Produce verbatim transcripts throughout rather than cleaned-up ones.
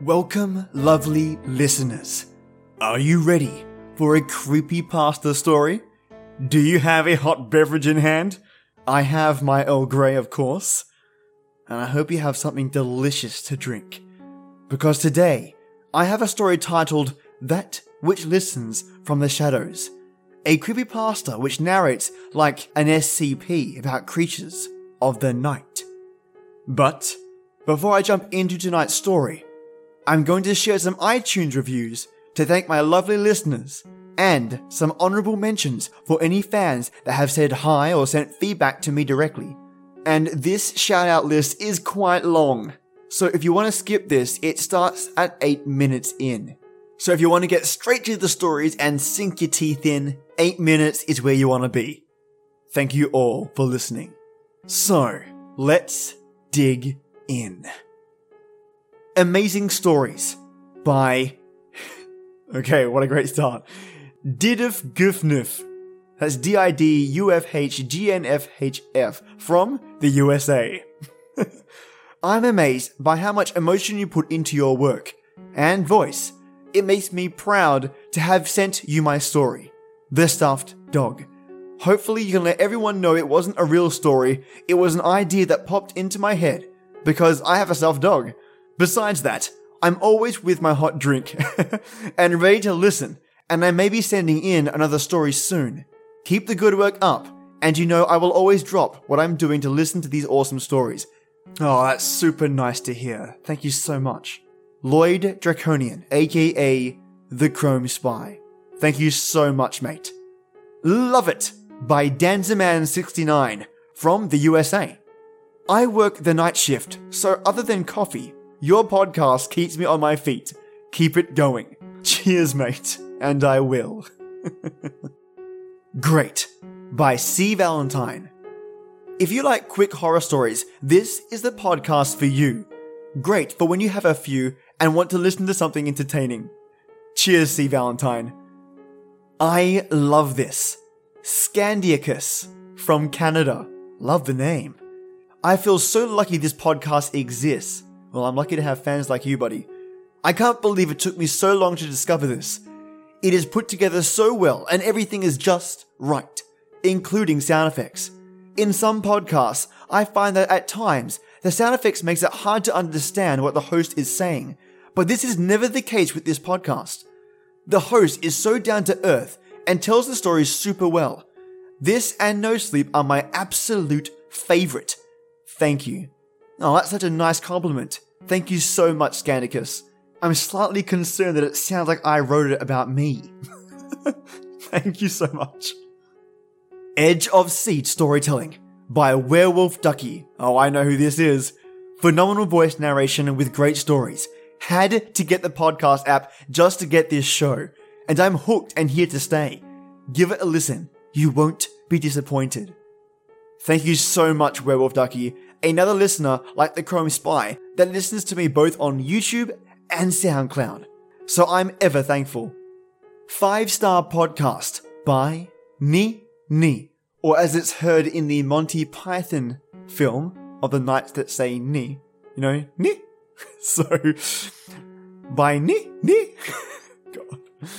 Welcome, lovely listeners. Are you ready for a creepypasta story? Do you have a hot beverage in hand? I have my Earl Grey, of course. And I hope you have something delicious to drink. Because today, I have a story titled That Which Listens from the Shadows. A creepypasta which narrates like an S C P about creatures of the night. But, before I jump into tonight's story, I'm going to share some iTunes reviews to thank my lovely listeners, and some honorable mentions for any fans that have said hi or sent feedback to me directly. And this shout out list is quite long, so if you want to skip this, it starts at eight minutes in. So if you want to get straight to the stories and sink your teeth in, eight minutes is where you want to be. Thank you all for listening. So, let's dig in. Amazing Stories by... Okay, what a great start. Diduf Gufnuf. That's D I D U F H G N F H F from the U S A. I'm amazed by how much emotion you put into your work and voice. It makes me proud to have sent you my story, The Stuffed Dog. Hopefully you can let everyone know it wasn't a real story, it was an idea that popped into my head, because I have a stuffed dog. Besides that, I'm always with my hot drink, and ready to listen, and I may be sending in another story soon. Keep the good work up, and you know I will always drop what I'm doing to listen to these awesome stories. Oh, that's super nice to hear. Thank you so much. Lloyd Draconian, aka The Chrome Spy. Thank you so much, mate. Love It by Danzaman sixty-nine from the U S A. I work the night shift, so other than coffee, your podcast keeps me on my feet. Keep it going. Cheers, mate. And I will. Great by C. Valentine. If you like quick horror stories, this is the podcast for you. Great for when you have a few and want to listen to something entertaining. Cheers, C. Valentine. I love this. Scandiacus from Canada. Love the name. I feel so lucky this podcast exists. Well, I'm lucky to have fans like you, buddy. I can't believe it took me so long to discover this. It is put together so well and everything is just right, including sound effects. In some podcasts, I find that at times, the sound effects makes it hard to understand what the host is saying, but this is never the case with this podcast. The host is so down to earth and tells the stories super well. This and No Sleep are my absolute favorite. Thank you. Oh, that's such a nice compliment. Thank you so much, Scandicus. I'm slightly concerned that it sounds like I wrote it about me. Thank you so much. Edge of Seat Storytelling by Werewolf Ducky. Oh, I know who this is. Phenomenal voice narration with great stories. Had to get the podcast app just to get this show. And I'm hooked and here to stay. Give it a listen. You won't be disappointed. Thank you so much, Werewolf Ducky. Another listener like the Chrome Spy that listens to me both on YouTube and SoundCloud. So I'm ever thankful. Five Star Podcast by Ni Ni, or as it's heard in the Monty Python film of the Nights That Say Ni, you know, Ni. So, by Ni Ni. God.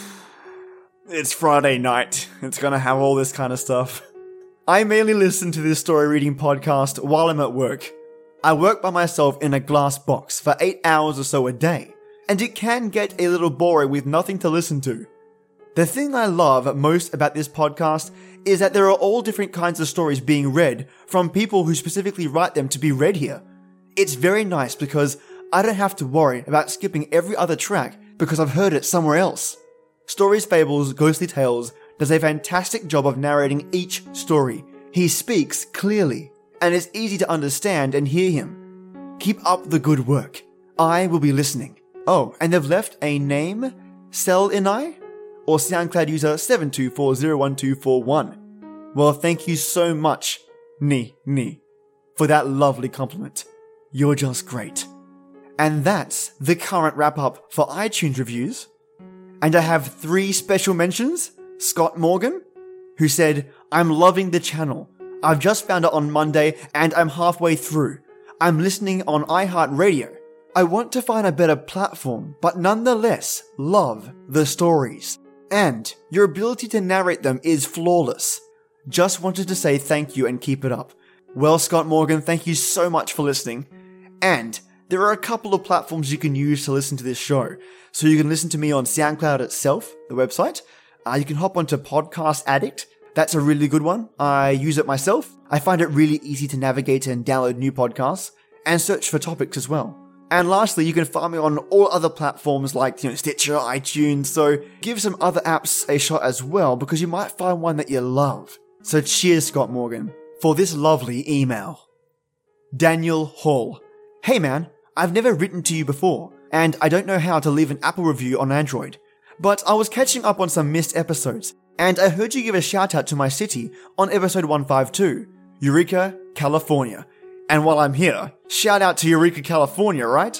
It's Friday night. It's gonna have all this kind of stuff. I mainly listen to this story reading podcast while I'm at work. I work by myself in a glass box for eight hours or so a day, and it can get a little boring with nothing to listen to. The thing I love most about this podcast is that there are all different kinds of stories being read from people who specifically write them to be read here. It's very nice because I don't have to worry about skipping every other track because I've heard it somewhere else. Stories, Fables, Ghostly Tales does a fantastic job of narrating each story. He speaks clearly, and it's easy to understand and hear him. Keep up the good work. I will be listening. Oh, and they've left a name, Sell Inai, or SoundCloud user seven two four zero one two four one. Well, thank you so much, Ni Ni, for that lovely compliment. You're just great. And that's the current wrap-up for iTunes reviews. And I have three special mentions. Scott Morgan, who said, I'm loving the channel. I've just found it on Monday and I'm halfway through. I'm listening on iHeartRadio. I want to find a better platform, but nonetheless love the stories. And your ability to narrate them is flawless. Just wanted to say thank you and keep it up. Well, Scott Morgan, thank you so much for listening. And there are a couple of platforms you can use to listen to this show. So you can listen to me on SoundCloud itself, the website. Uh, you can hop onto Podcast Addict. That's a really good one. I use it myself. I find it really easy to navigate and download new podcasts and search for topics as well. And lastly, you can find me on all other platforms like, you know, Stitcher, iTunes. So give some other apps a shot as well, because you might find one that you love. So cheers, Scott Morgan, for this lovely email. Daniel Hall. Hey man, I've never written to you before, and I don't know how to leave an Apple review on Android. But I was catching up on some missed episodes, and I heard you give a shout out to my city on episode one fifty-two, Eureka, California. And while I'm here, shout out to Eureka, California, right?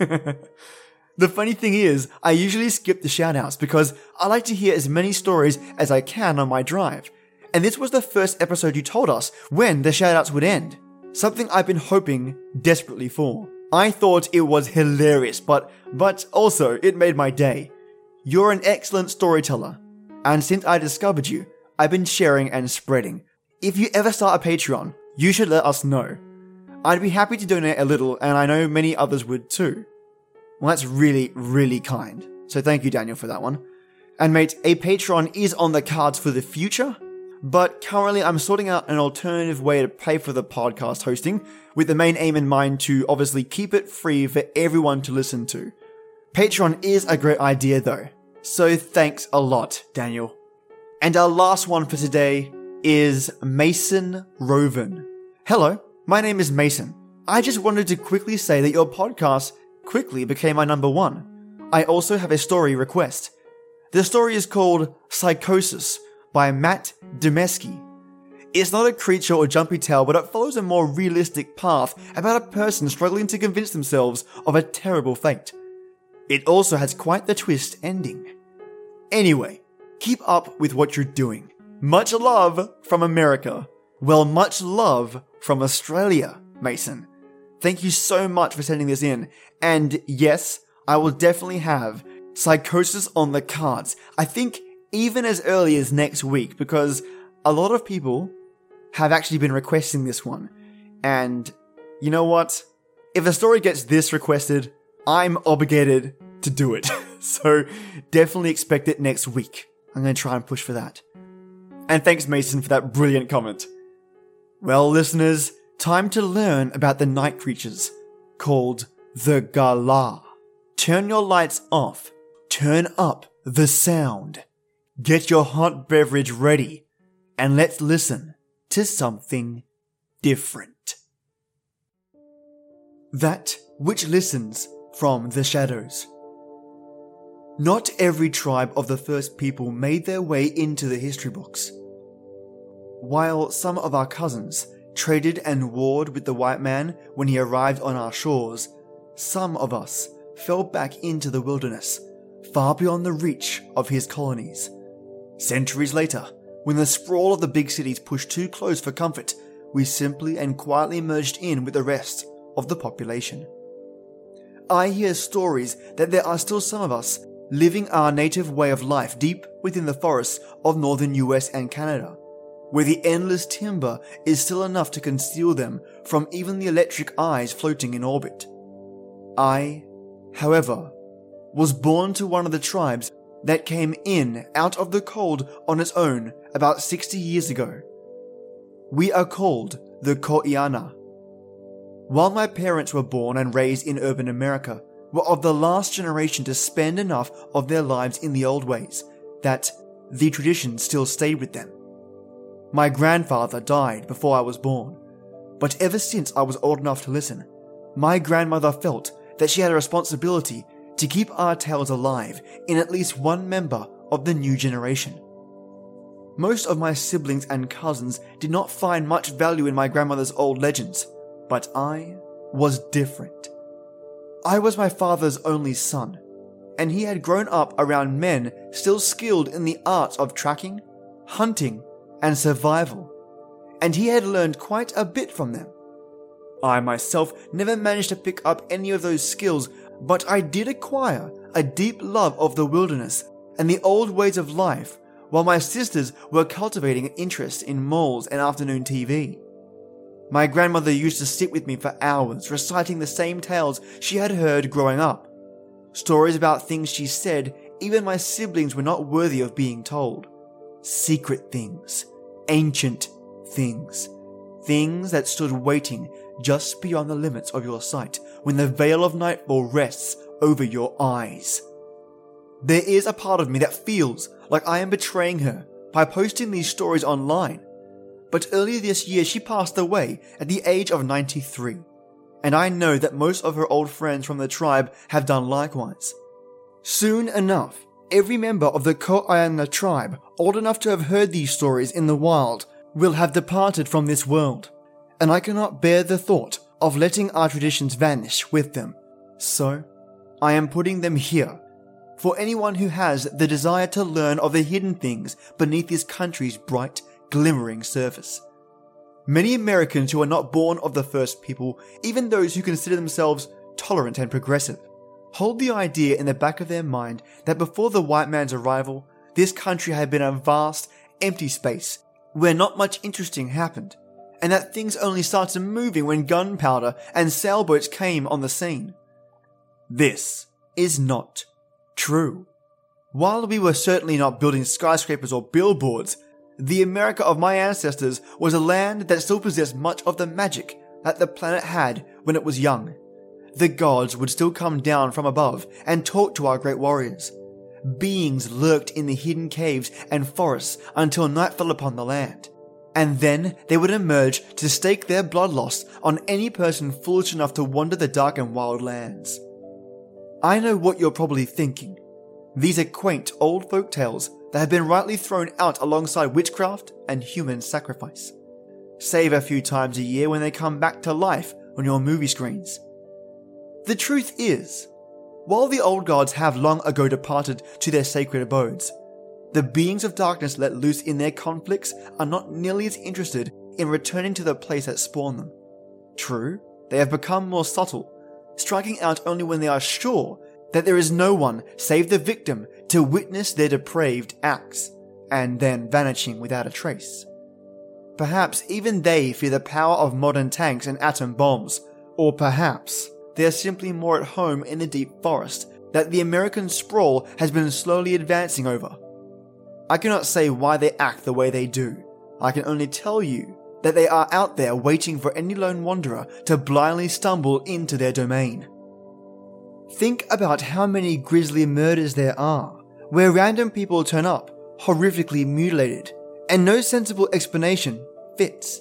The funny thing is, I usually skip the shout outs because I like to hear as many stories as I can on my drive. And this was the first episode you told us when the shout outs would end. Something I've been hoping desperately for. I thought it was hilarious, but, but also it made my day. You're an excellent storyteller. And since I discovered you, I've been sharing and spreading. If you ever start a Patreon, you should let us know. I'd be happy to donate a little, and I know many others would too. Well, that's really, really kind. So thank you, Daniel, for that one. And mate, a Patreon is on the cards for the future, but currently I'm sorting out an alternative way to pay for the podcast hosting, with the main aim in mind to obviously keep it free for everyone to listen to. Patreon is a great idea though, so thanks a lot, Daniel. And our last one for today is Mason Roven. Hello, my name is Mason. I just wanted to quickly say that your podcast quickly became my number one. I also have a story request. The story is called Psychosis by Matt Dumeski. It's not a creature or jumpy tale, but it follows a more realistic path about a person struggling to convince themselves of a terrible fate. It also has quite the twist ending. Anyway, keep up with what you're doing. Much love from America. Well, much love from Australia, Mason. Thank you so much for sending this in. And yes, I will definitely have Psychosis on the cards. I think even as early as next week, because a lot of people have actually been requesting this one. And you know what? If a story gets this requested, I'm obligated to do it. So definitely expect it next week. I'm going to try and push for that. And thanks, Mason, for that brilliant comment. Well, listeners, time to learn about the night creatures called the Gala. Turn your lights off. Turn up the sound. Get your hot beverage ready. And let's listen to something different. That which listens from the shadows. Not every tribe of the first people made their way into the history books. While some of our cousins traded and warred with the white man when he arrived on our shores, some of us fell back into the wilderness, far beyond the reach of his colonies. Centuries later, when the sprawl of the big cities pushed too close for comfort, we simply and quietly merged in with the rest of the population. I hear stories that there are still some of us living our native way of life deep within the forests of northern U S and Canada, where the endless timber is still enough to conceal them from even the electric eyes floating in orbit. I, however, was born to one of the tribes that came in out of the cold on its own about sixty years ago. We are called the Koiana. While my parents were born and raised in urban America, were of the last generation to spend enough of their lives in the old ways that the tradition still stayed with them. My grandfather died before I was born, but ever since I was old enough to listen, my grandmother felt that she had a responsibility to keep our tales alive in at least one member of the new generation. Most of my siblings and cousins did not find much value in my grandmother's old legends, but I was different. I was my father's only son, and he had grown up around men still skilled in the arts of tracking, hunting, and survival, and he had learned quite a bit from them. I myself never managed to pick up any of those skills, but I did acquire a deep love of the wilderness and the old ways of life, while my sisters were cultivating an interest in malls and afternoon T V. My grandmother used to sit with me for hours, reciting the same tales she had heard growing up. Stories about things she said even my siblings were not worthy of being told. Secret things. Ancient things. Things that stood waiting just beyond the limits of your sight when the veil of nightfall rests over your eyes. There is a part of me that feels like I am betraying her by posting these stories online. But earlier this year she passed away at the age of ninety-three. And I know that most of her old friends from the tribe have done likewise. Soon enough, every member of the Ko'aina tribe old enough to have heard these stories in the wild will have departed from this world, and I cannot bear the thought of letting our traditions vanish with them. So, I am putting them here, for anyone who has the desire to learn of the hidden things beneath this country's bright, glimmering surface. Many Americans who are not born of the first people, even those who consider themselves tolerant and progressive, hold the idea in the back of their mind that before the white man's arrival, this country had been a vast, empty space where not much interesting happened, and that things only started moving when gunpowder and sailboats came on the scene. This is not true. While we were certainly not building skyscrapers or billboards, the America of my ancestors was a land that still possessed much of the magic that the planet had when it was young. The gods would still come down from above and talk to our great warriors. Beings lurked in the hidden caves and forests until night fell upon the land, and then they would emerge to stake their bloodlust on any person foolish enough to wander the dark and wild lands. I know what you're probably thinking. These are quaint old folk tales that have been rightly thrown out alongside witchcraft and human sacrifice, save a few times a year when they come back to life on your movie screens. The truth is, while the old gods have long ago departed to their sacred abodes, the beings of darkness let loose in their conflicts are not nearly as interested in returning to the place that spawned them. True, they have become more subtle, striking out only when they are sure that there is no one save the victim to witness their depraved acts, and then vanishing without a trace. Perhaps even they fear the power of modern tanks and atom bombs, or perhaps they are simply more at home in the deep forest that the American sprawl has been slowly advancing over. I cannot say why they act the way they do. I can only tell you that they are out there waiting for any lone wanderer to blindly stumble into their domain. Think about how many grisly murders there are, where random people turn up, horrifically mutilated, and no sensible explanation fits.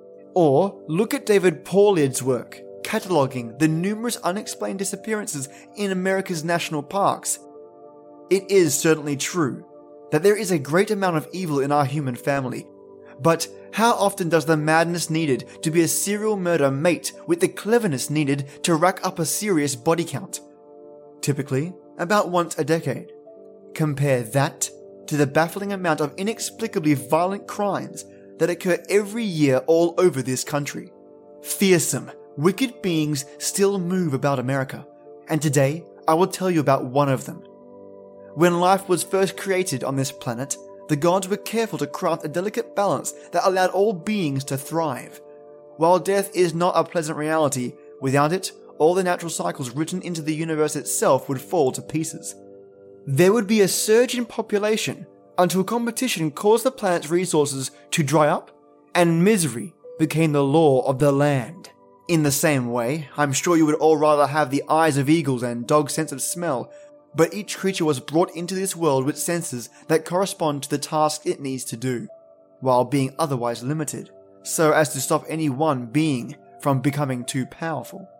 Or look at David Paulide's work, cataloguing the numerous unexplained disappearances in America's national parks. It is certainly true that there is a great amount of evil in our human family, but how often does the madness needed to be a serial murder mate with the cleverness needed to rack up a serious body count? Typically, about once a decade. Compare that to the baffling amount of inexplicably violent crimes that occur every year all over this country. Fearsome, wicked beings still move about America, and today I will tell you about one of them. When life was first created on this planet, the gods were careful to craft a delicate balance that allowed all beings to thrive. While death is not a pleasant reality, without it, all the natural cycles written into the universe itself would fall to pieces. There would be a surge in population until competition caused the planet's resources to dry up, and misery became the law of the land. In the same way, I'm sure you would all rather have the eyes of eagles and dog's sense of smell, but each creature was brought into this world with senses that correspond to the task it needs to do, while being otherwise limited, so as to stop any one being from becoming too powerful.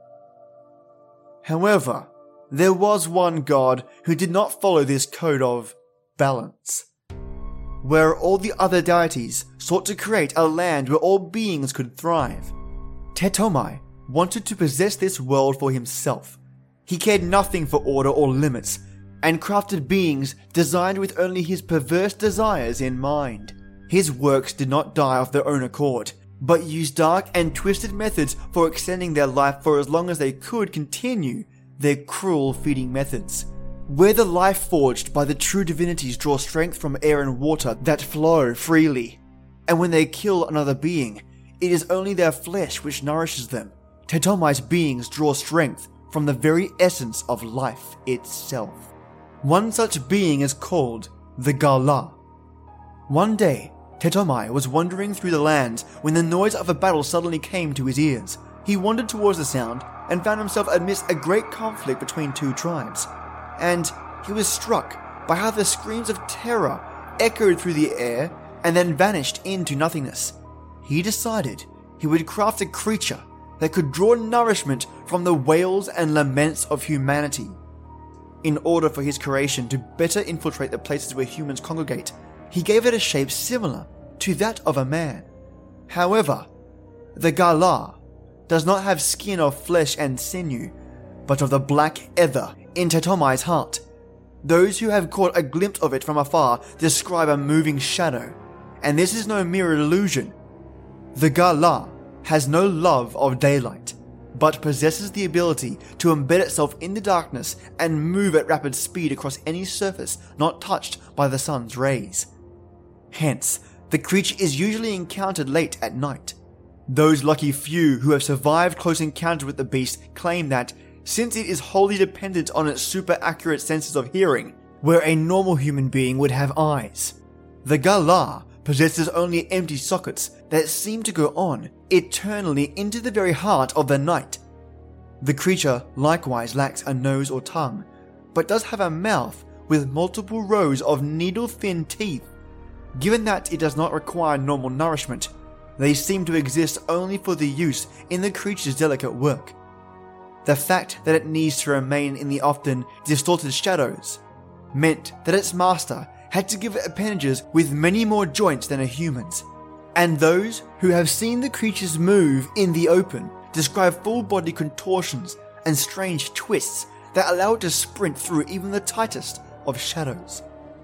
However, there was one god who did not follow this code of balance, where all the other deities sought to create a land where all beings could thrive. Tetomai wanted to possess this world for himself. He cared nothing for order or limits, and crafted beings designed with only his perverse desires in mind. His works did not die of their own accord. but used dark and twisted methods for extending their life for as long as they could continue their cruel feeding methods. Where the life forged by the true divinities draw strength from air and water that flow freely, and when they kill another being, it is only their flesh which nourishes them. Tetomai's beings draw strength from the very essence of life itself. One such being is called the Gala. One day, Tetomai was wandering through the lands when the noise of a battle suddenly came to his ears. He wandered towards the sound and found himself amidst a great conflict between two tribes. And he was struck by how the screams of terror echoed through the air and then vanished into nothingness. He decided he would craft a creature that could draw nourishment from the wails and laments of humanity. In order for his creation to better infiltrate the places where humans congregate, he gave it a shape similar to that of a man. However, the Gala does not have skin of flesh and sinew, but of the black ether in Tetomai's heart. Those who have caught a glimpse of it from afar describe a moving shadow, and this is no mere illusion. The Gala has no love of daylight, but possesses the ability to embed itself in the darkness and move at rapid speed across any surface not touched by the sun's rays. Hence, the creature is usually encountered late at night. Those lucky few who have survived close encounters with the beast claim that, since it is wholly dependent on its super accurate senses of hearing, where a normal human being would have eyes, the Gala possesses only empty sockets that seem to go on eternally into the very heart of the night. The creature likewise lacks a nose or tongue, but does have a mouth with multiple rows of needle-thin teeth. Given that it does not require normal nourishment, they seem to exist only for the use in the creature's delicate work. The fact that it needs to remain in the often distorted shadows meant that its master had to give it appendages with many more joints than a human's, and those who have seen the creatures move in the open describe full body contortions and strange twists that allow it to sprint through even the tightest of shadows.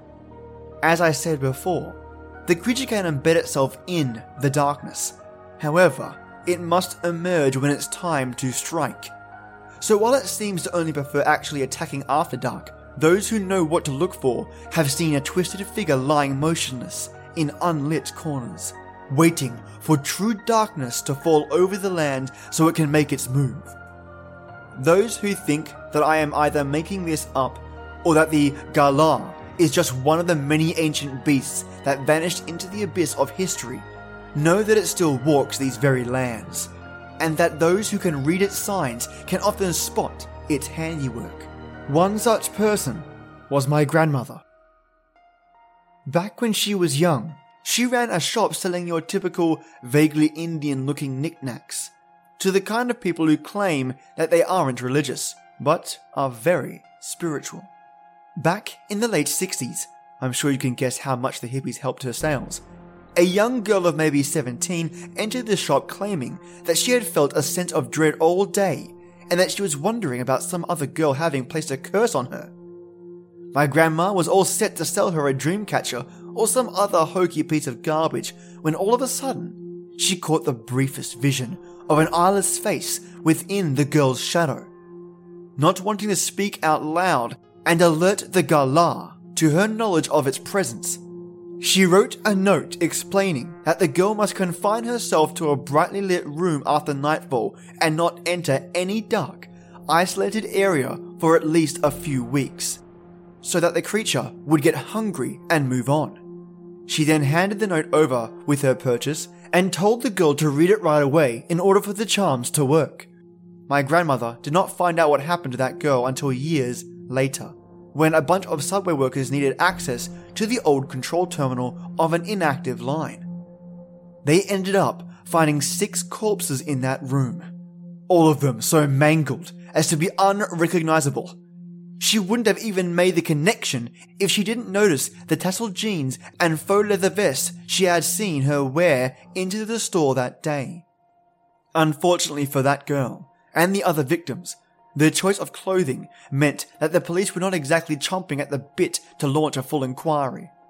As I said before, the creature can embed itself in the darkness. However, it must emerge when it's time to strike. So while it seems to only prefer actually attacking after dark, those who know what to look for have seen a twisted figure lying motionless in unlit corners, waiting for true darkness to fall over the land so it can make its move. Those who think that I am either making this up or that the Gala is just one of the many ancient beasts that vanished into the abyss of history know that it still walks these very lands, and that those who can read its signs can often spot its handiwork. One such person was my grandmother. Back when she was young, she ran a shop selling your typical, vaguely Indian-looking knickknacks to the kind of people who claim that they aren't religious, but are very spiritual. Back in the late sixties, I'm sure you can guess how much the hippies helped her sales. A young girl of maybe seventeen entered the shop claiming that she had felt a sense of dread all day and that she was wondering about some other girl having placed a curse on her. My grandma was all set to sell her a dream catcher or some other hokey piece of garbage when all of a sudden she caught the briefest vision of an eyeless face within the girl's shadow. Not wanting to speak out loud and alert the Gala to her knowledge of its presence, she wrote a note explaining that the girl must confine herself to a brightly lit room after nightfall and not enter any dark, isolated area for at least a few weeks, so that the creature would get hungry and move on. She then handed the note over with her purchase and told the girl to read it right away in order for the charms to work. My grandmother did not find out what happened to that girl until years later, when a bunch of subway workers needed access to the old control terminal of an inactive line. They ended up finding six corpses in that room, all of them so mangled as to be unrecognizable. She wouldn't have even made the connection if she didn't notice the tasseled jeans and faux leather vest she had seen her wear into the store that day. Unfortunately for that girl and the other victims, their choice of clothing meant that the police were not exactly chomping at the bit to launch a full inquiry.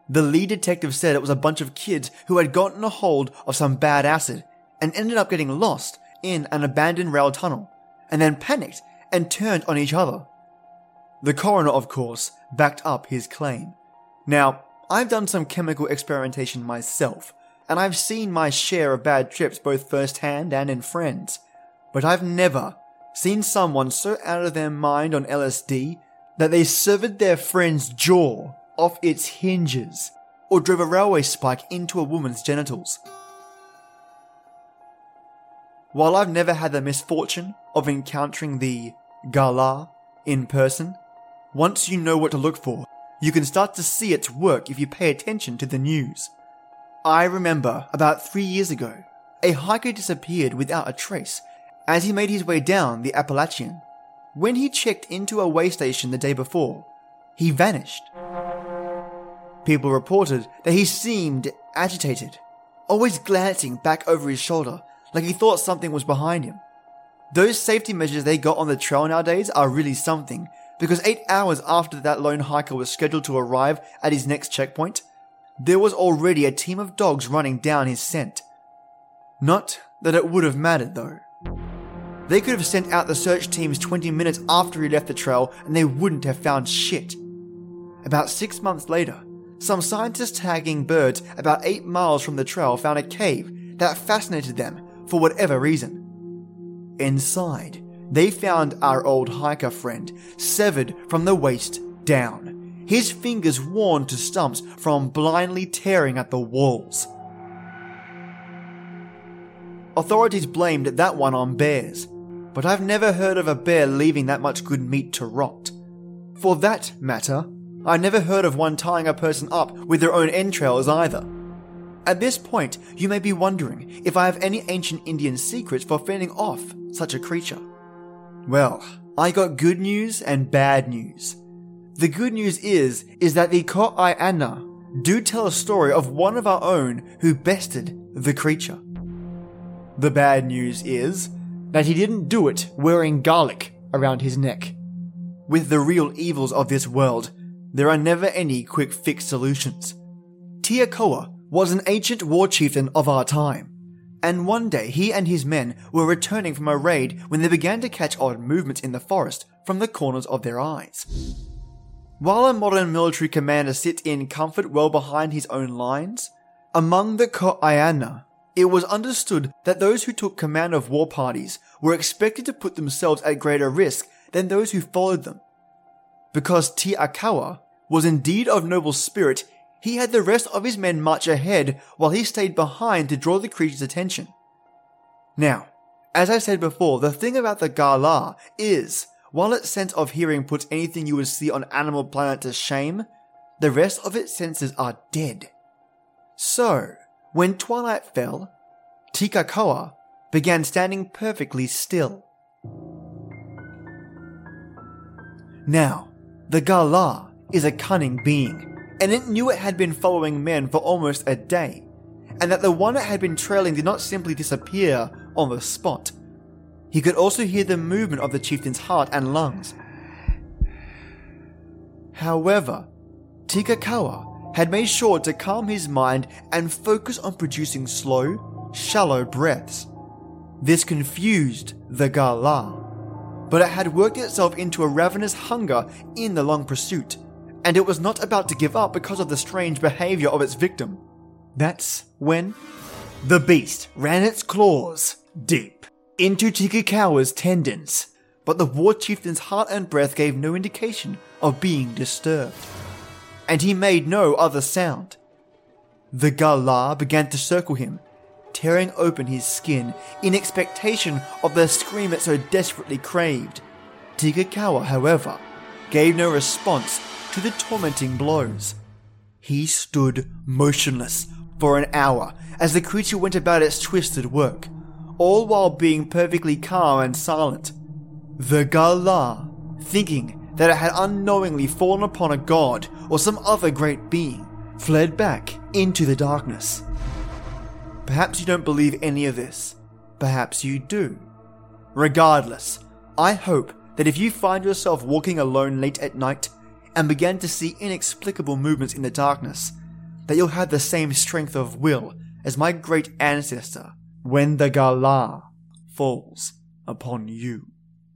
The lead detective said it was a bunch of kids who had gotten a hold of some bad acid and ended up getting lost in an abandoned rail tunnel, and then panicked and turned on each other. The coroner, of course, backed up his claim. Now, I've done some chemical experimentation myself, and I've seen my share of bad trips both firsthand and in friends, but I've never seen someone so out of their mind on L S D that they severed their friend's jaw off its hinges or drove a railway spike into a woman's genitals. While I've never had the misfortune of encountering the Gala in person, once you know what to look for, you can start to see its work if you pay attention to the news. I remember about three years ago, a hiker disappeared without a trace as he made his way down the Appalachian. When he checked into a way station the day before, he vanished. People reported that he seemed agitated, always glancing back over his shoulder like he thought something was behind him. Those safety measures they got on the trail nowadays are really something, because eight hours after that lone hiker was scheduled to arrive at his next checkpoint, there was already a team of dogs running down his scent. Not that it would have mattered though. They could have sent out the search teams twenty minutes after he left the trail and they wouldn't have found shit. About six months later, some scientists tagging birds about eight miles from the trail found a cave that fascinated them for whatever reason. Inside, they found our old hiker friend severed from the waist down, his fingers worn to stumps from blindly tearing at the walls. Authorities blamed that one on bears, but I've never heard of a bear leaving that much good meat to rot. For that matter, I never heard of one tying a person up with their own entrails either. At this point, you may be wondering if I have any ancient Indian secrets for fending off such a creature. Well, I got good news and bad news. The good news is, is that the Ko'aiana do tell a story of one of our own who bested the creature. The bad news is that he didn't do it wearing garlic around his neck. With the real evils of this world, there are never any quick fix solutions. Tiakoa was an ancient war chieftain of our time, and one day he and his men were returning from a raid when they began to catch odd movements in the forest from the corners of their eyes. While a modern military commander sits in comfort well behind his own lines, among the Ko'aiana, it was understood that those who took command of war parties were expected to put themselves at greater risk than those who followed them. Because Tiakawa was indeed of noble spirit, he had the rest of his men march ahead while he stayed behind to draw the creature's attention. Now, as I said before, the thing about the Gala is, while its sense of hearing puts anything you would see on Animal Planet to shame, the rest of its senses are dead. So, when twilight fell, Tiakawa began standing perfectly still. Now, the Gala is a cunning being, and it knew it had been following men for almost a day, and that the one it had been trailing did not simply disappear on the spot. He could also hear the movement of the chieftain's heart and lungs. However, Tiakawa had made sure to calm his mind and focus on producing slow, shallow breaths. This confused the Gala, but it had worked itself into a ravenous hunger in the long pursuit, and it was not about to give up because of the strange behavior of its victim. That's when the beast ran its claws deep into Tiakawa's tendons, but the war chieftain's heart and breath gave no indication of being disturbed, and he made no other sound. The Gala began to circle him, tearing open his skin in expectation of the scream it so desperately craved. Tiakawa, however, gave no response to the tormenting blows. He stood motionless for an hour as the creature went about its twisted work, all while being perfectly calm and silent. The Gala, thinking that it had unknowingly fallen upon a god or some other great being, fled back into the darkness. Perhaps you don't believe any of this. Perhaps you do. Regardless, I hope that if you find yourself walking alone late at night and begin to see inexplicable movements in the darkness, that you'll have the same strength of will as my great ancestor when the Galar falls upon you.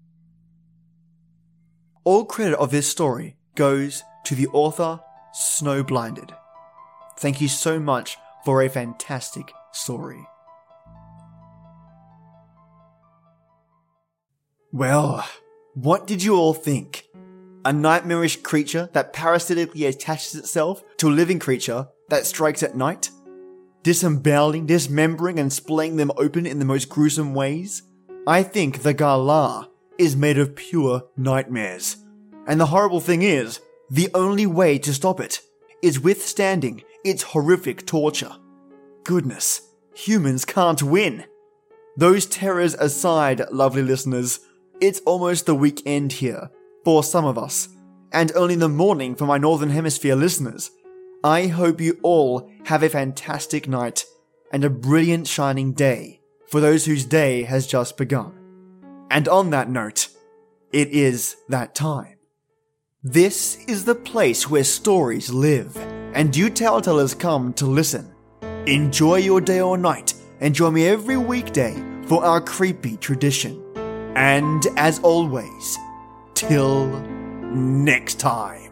All credit of this story goes to the author, Snowblinded. Thank you so much for a fantastic story. Well, what did you all think? A nightmarish creature that parasitically attaches itself to a living creature that strikes at night? Disemboweling, dismembering and splaying them open in the most gruesome ways? I think the Galar is made of pure nightmares. And the horrible thing is, the only way to stop it is withstanding its horrific torture. Goodness, humans can't win. Those terrors aside, lovely listeners, it's almost the weekend here, for some of us, and only the morning for my Northern Hemisphere listeners. I hope you all have a fantastic night, and a brilliant shining day for those whose day has just begun. And on that note, it is that time. This is the place where stories live, and you telltellers come to listen. Enjoy your day or night, and join me every weekday for our creepy tradition. And as always, till next time.